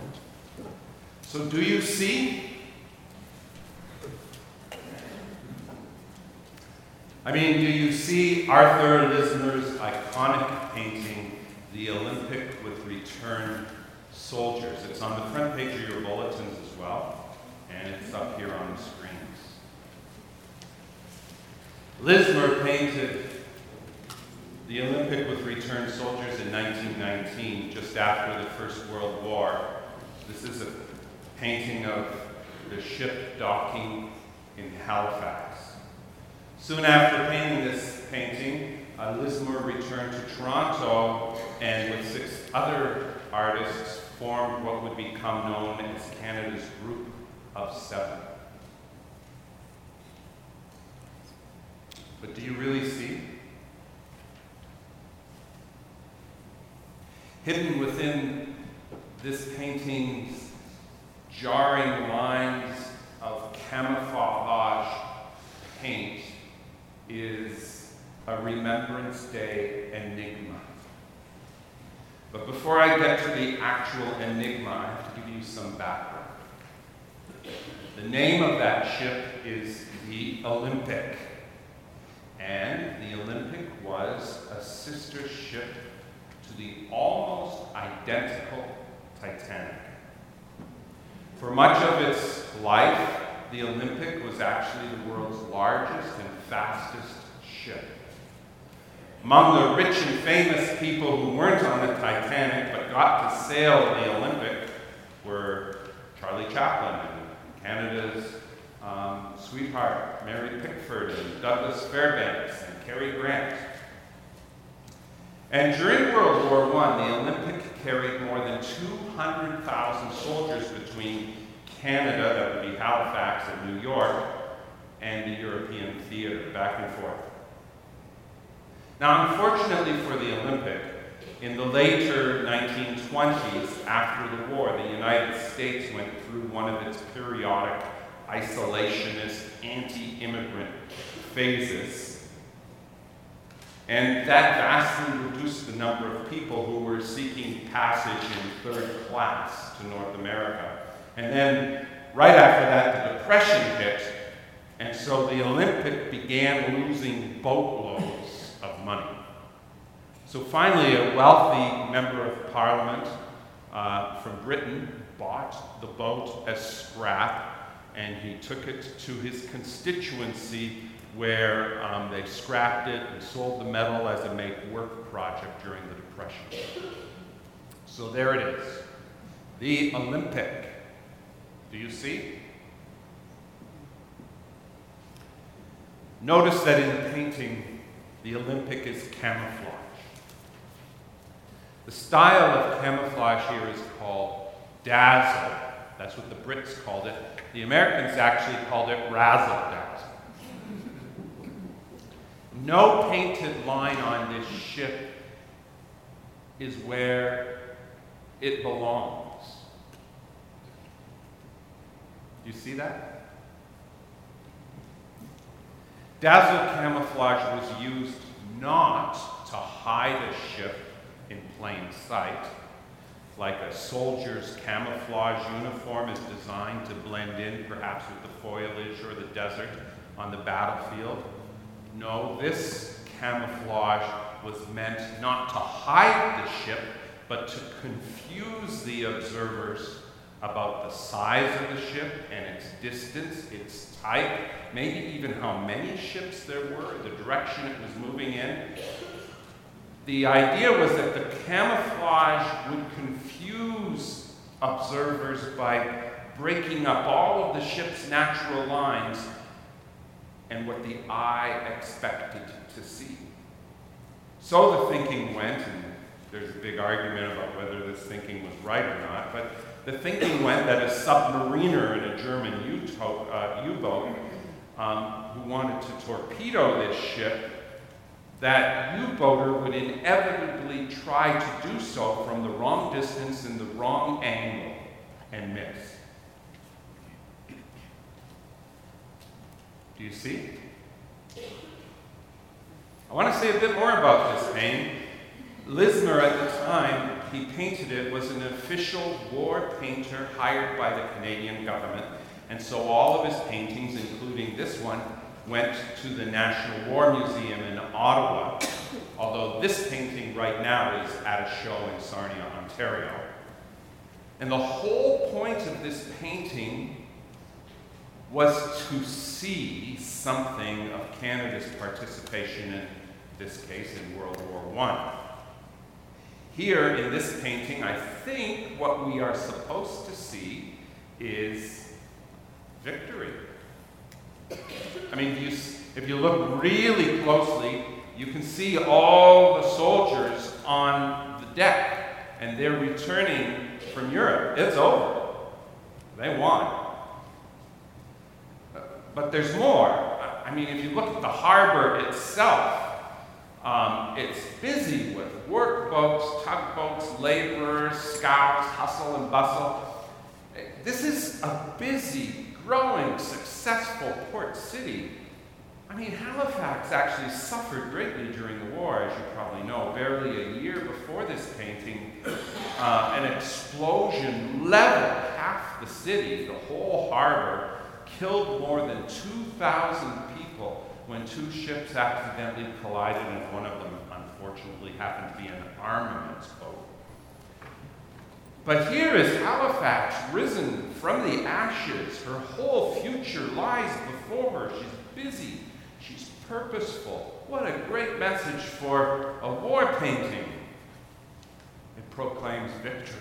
So do you see? Do you see Arthur Lismer's iconic painting, The Olympic with Returned Soldiers? It's on the front page of your bulletins as well, and it's up here on the screens. Lismer painted The Olympic with Returned Soldiers in 1919, just after the First World War. This is a painting of the ship docking in Halifax. Soon after painting this painting, Lismer returned to Toronto and with 6 other artists formed what would become known as Canada's Group of 7. But do you really see? Hidden within this painting's jarring lines of camouflage paint is a Remembrance Day enigma. But before I get to the actual enigma, I have to give you some background. The name of that ship is the Olympic, and the Olympic was a sister ship to the almost identical Titanic. For much of its life, the Olympic was actually the world's largest and fastest ship. Among the rich and famous people who weren't on the Titanic but got to sail the Olympic were Charlie Chaplin and Canada's sweetheart, Mary Pickford, and Douglas Fairbanks, and Cary Grant. And during World War I, the Olympic carried more than 200,000 soldiers between Canada, that would be Halifax and New York, and the European theater, back and forth. Now, unfortunately for the Olympic, in the later 1920s, after the war, the United States went through one of its periodic isolationist, anti-immigrant phases, and that vastly reduced the number of people who were seeking passage in third class to North America. And then, right after that, the Depression hit, and so the Olympic began losing boatloads of money. So finally, a wealthy member of Parliament from Britain bought the boat as scrap, and he took it to his constituency where they scrapped it and sold the metal as a make-work project during the Depression. So there it is, the Olympic. Do you see? Notice that in the painting, the Olympic is camouflage. The style of camouflage here is called dazzle. That's what the Brits called it. The Americans actually called it razzle-dazzle. No painted line on this ship is where it belongs. Do you see that? Dazzle camouflage was used not to hide a ship in plain sight, like a soldier's camouflage uniform is designed to blend in perhaps with the foliage or the desert on the battlefield. No, this camouflage was meant not to hide the ship, but to confuse the observers about the size of the ship and its distance, its type, maybe even how many ships there were, the direction it was moving in. The idea was that the camouflage would confuse observers by breaking up all of the ship's natural lines and what the eye expected to see. So the thinking went, and there's a big argument about whether this thinking was right or not, but the thinking went that a submariner in a German U-boat who wanted to torpedo this ship, that U-boater would inevitably try to do so from the wrong distance and the wrong angle and miss. Do you see? I want to say a bit more about this painting. Lismer at the time he painted it was an official war painter hired by the Canadian government, and so all of his paintings, including this one, went to the National War Museum in Ottawa, although this painting right now is at a show in Sarnia, Ontario. And the whole point of this painting was to see something of Canada's participation in this case in World War I. Here in this painting, I think what we are supposed to see is victory. I mean, if you look really closely, you can see all the soldiers on the deck, and they're returning from Europe. It's over. They won. But there's more. I mean, if you look at the harbor itself, it's busy with workboats, tugboats, laborers, scouts, hustle and bustle. This is a busy, growing, successful port city. I mean, Halifax actually suffered greatly during the war, as you probably know. Barely a year before this painting, an explosion leveled half the city, the whole harbor, killed more than 2,000 people when two ships accidentally collided, and one of them unfortunately happened to be an armaments boat. But here is Halifax risen from the ashes. Her whole future lies before her. She's busy. She's purposeful. What a great message for a war painting. It proclaims victory.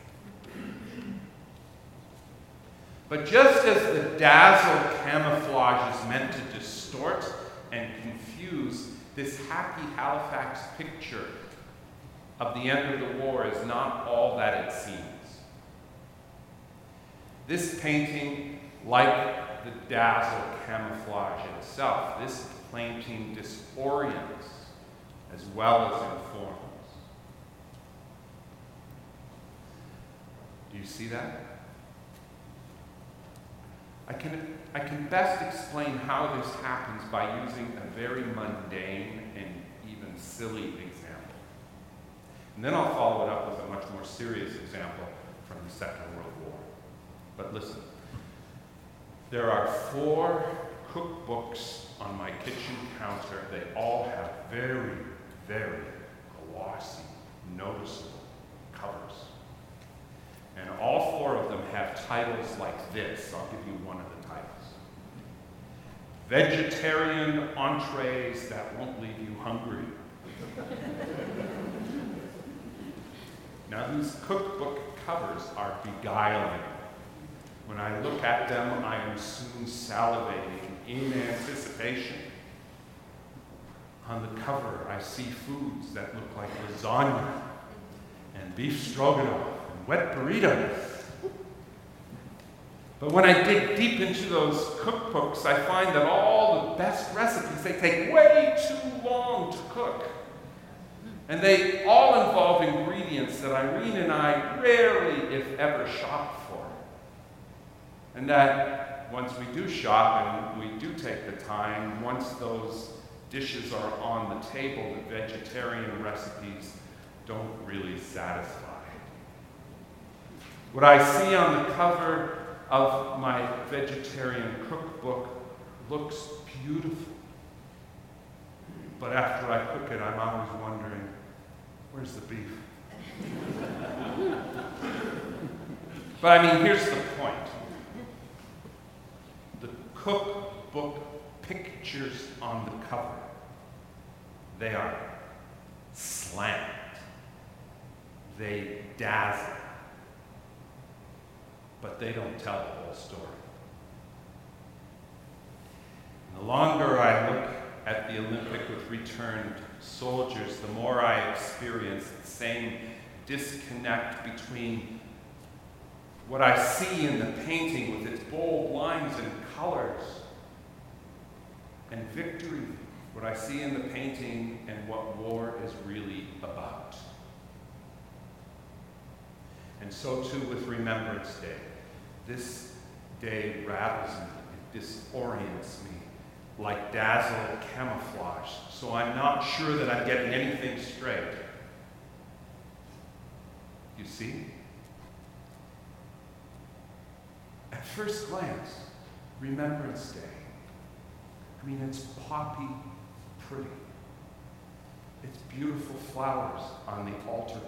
But just as the dazzle camouflage is meant to distort and confuse, this happy Halifax picture of the end of the war is not all that it seems. This painting, like the dazzle camouflage itself, this painting disorients as well as informs. Do you see that? I can best explain how this happens by using a very mundane and even silly example. And then I'll follow it up with a much more serious example from the Second World War. But listen, there are 4 cookbooks on my kitchen counter. They all have very, very glossy, noticeable covers. And all 4 of them have titles like this. I'll give you one of the titles. Vegetarian entrees that won't leave you hungry. Now, these cookbook covers are beguiling. When I look at them, I am soon salivating in anticipation. On the cover, I see foods that look like lasagna and beef stroganoff and wet burritos. But when I dig deep into those cookbooks, I find that all the best recipes, they take way too long to cook. And they all involve ingredients that Irene and I rarely, if ever, shop for. And that once we do shop and we do take the time, once those dishes are on the table, the vegetarian recipes don't really satisfy. What I see on the cover of my vegetarian cookbook looks beautiful. But after I cook it, I'm always wondering, where's the beef? But I mean, here's the point. The cookbook pictures on the cover, they are slant. They dazzle. But they don't tell the whole story. And the longer I look at the Olympic with returned soldiers, the more I experience the same disconnect between what I see in the painting with its bold lines and colors and victory, what I see in the painting and what war is really about. And so too with Remembrance Day. This day rattles me, it disorients me like dazzle camouflage, so I'm not sure that I'm getting anything straight. You see? At first glance, Remembrance Day. I mean, it's poppy pretty. It's beautiful flowers on the altarpiece.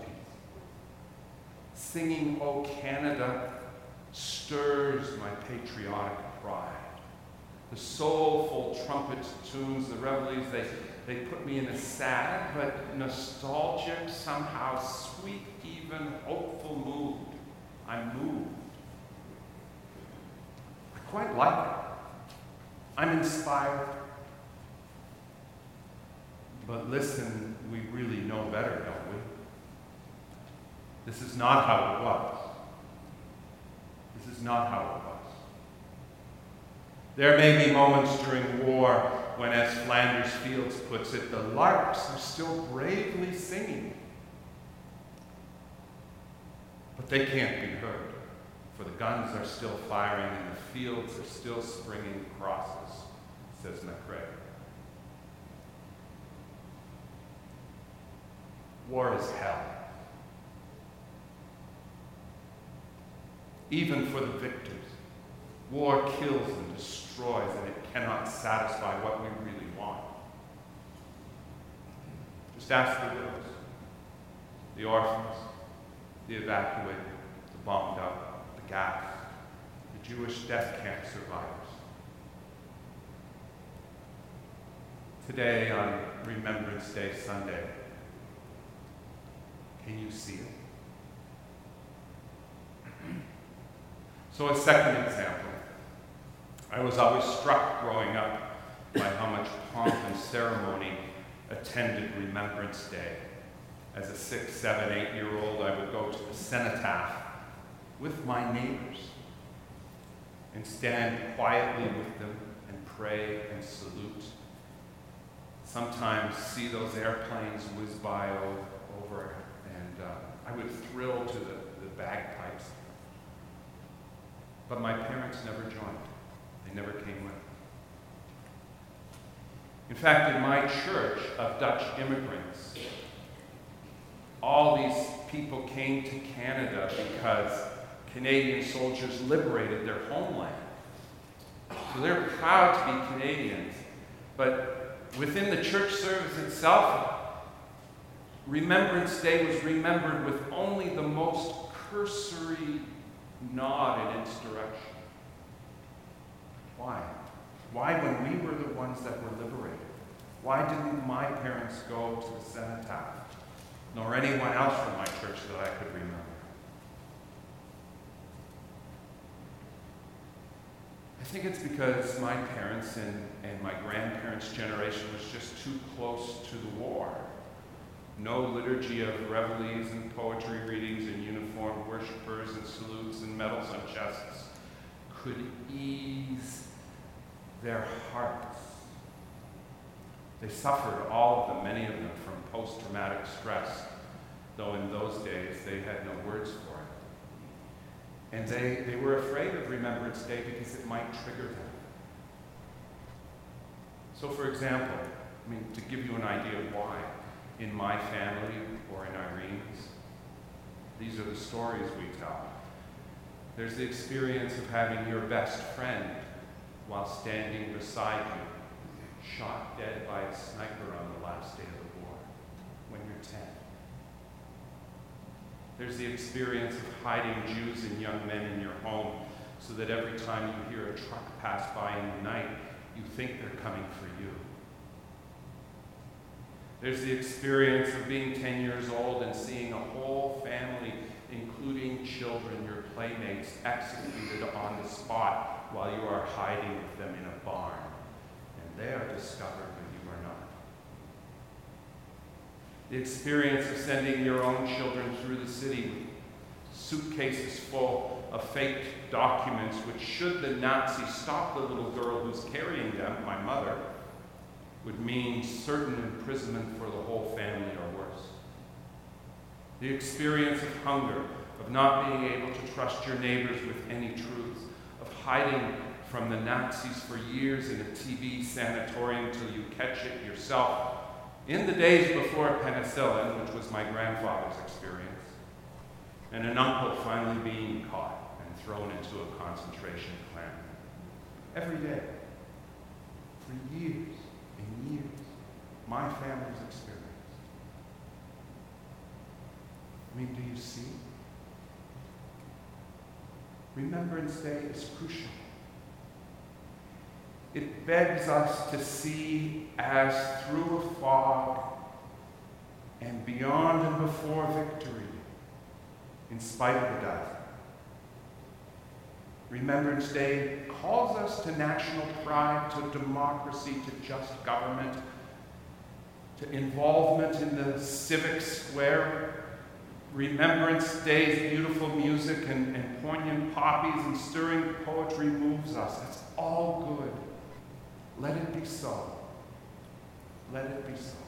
Singing "O Canada" stirs my patriotic pride. The soulful trumpet tunes, the reveilles, they put me in a sad but nostalgic, somehow sweet, even hopeful mood. I'm moved. I quite like it. I'm inspired. But listen, we really know better, don't we? This is not how it was. This is not how it was. There may be moments during war when, as Flanders Fields puts it, the larks are still bravely singing. But they can't be heard, for the guns are still firing and the fields are still springing crosses, says McRae. War is hell. Even for the victors. War kills and destroys, and it cannot satisfy what we really want. Just ask the widows, the orphans, the evacuated, the bombed out, the gassed, the Jewish death camp survivors. Today, on Remembrance Day Sunday, can you see it? So a second example. I was always struck growing up by how much pomp and ceremony attended Remembrance Day. As a 6, 7, 8-year-old, I would go to the cenotaph with my neighbors and stand quietly with them and pray and salute. Sometimes see those airplanes whiz by over and I would thrill to the bagpipes. But my parents never joined. They never came with. In fact, in my church of Dutch immigrants, all these people came to Canada because Canadian soldiers liberated their homeland. So they're proud to be Canadians. But within the church service itself, Remembrance Day was remembered with only the most cursory nod in its direction. Why? Why, when we were the ones that were liberated? Why didn't my parents go to the cenotaph, nor anyone else from my church that I could remember? I think it's because my parents and my grandparents' generation was just too close to the war. No liturgy of reveilles and poetry readings and uniformed worshipers and salutes and medals on chests could ease their hearts. They suffered, all of them, many of them, from post-traumatic stress, though in those days they had no words for it. And they were afraid of Remembrance Day because it might trigger them. So, for example, to give you an idea of why, in my family or in Irene's, these are the stories we tell. There's the experience of having your best friend, while standing beside you, shot dead by a sniper on the last day of the war, when you're 10. There's the experience of hiding Jews and young men in your home, so that every time you hear a truck pass by in the night, you think they're coming for you. There's the experience of being 10 years old and seeing a whole family, including children, your playmates, executed on the spot while you are hiding with them in a barn. And they are discovered when you are not. The experience of sending your own children through the city with suitcases full of fake documents, which, should the Nazis stop the little girl who's carrying them, my mother, would mean certain imprisonment for the whole family or worse. The experience of hunger, of not being able to trust your neighbors with any truths, of hiding from the Nazis for years in a TB sanatorium till you catch it yourself, in the days before penicillin, which was my grandfather's experience. and an uncle finally being caught and thrown into a concentration camp. Every day, for years and years, my family's experienced. I mean, do you see? Remembrance Day is crucial. It begs us to see as through a fog and beyond and before victory, in spite of the dazzle. Remembrance Day calls us to national pride, to democracy, to just government, to involvement in the civic square. Remembrance Day's beautiful music and poignant poppies and stirring poetry moves us. It's all good. Let it be so. Let it be so.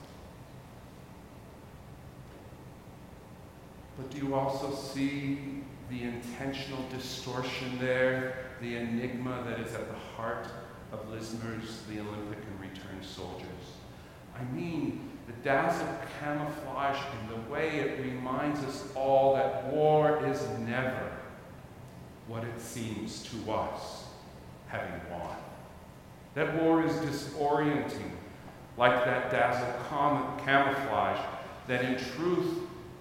But do you also see the intentional distortion there, the enigma that is at the heart of Lismer's The Olympic and Returned Soldiers? I mean, the dazzle camouflage in the way it reminds us all that war is never what it seems to us, having won. That war is disorienting, like that dazzle camouflage, that in truth,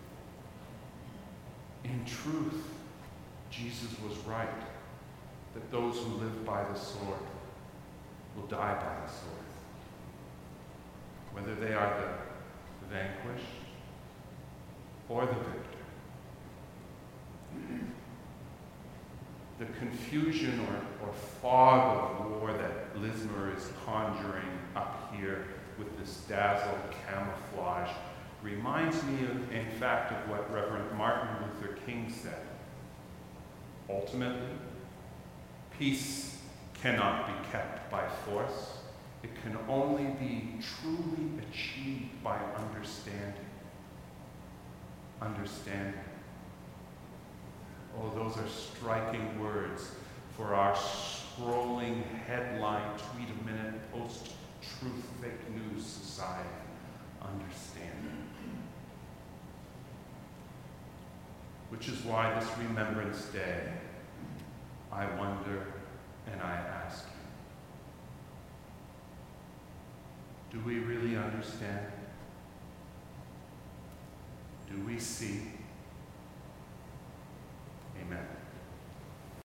Jesus was right, that those who live by the sword will die by the sword. Whether they are the vanquished or the victor. The confusion or fog of war that Lismer is conjuring up here with this dazzle camouflage reminds me, in fact, of what Reverend Martin Luther King said. Ultimately, peace cannot be kept by force. It can only be truly achieved by understanding. Understanding. Oh, those are striking words for our scrolling headline, tweet-a-minute, post-truth fake news society. Understanding. Which is why this Remembrance Day, I wonder and I ask you, do we really understand? Do we see?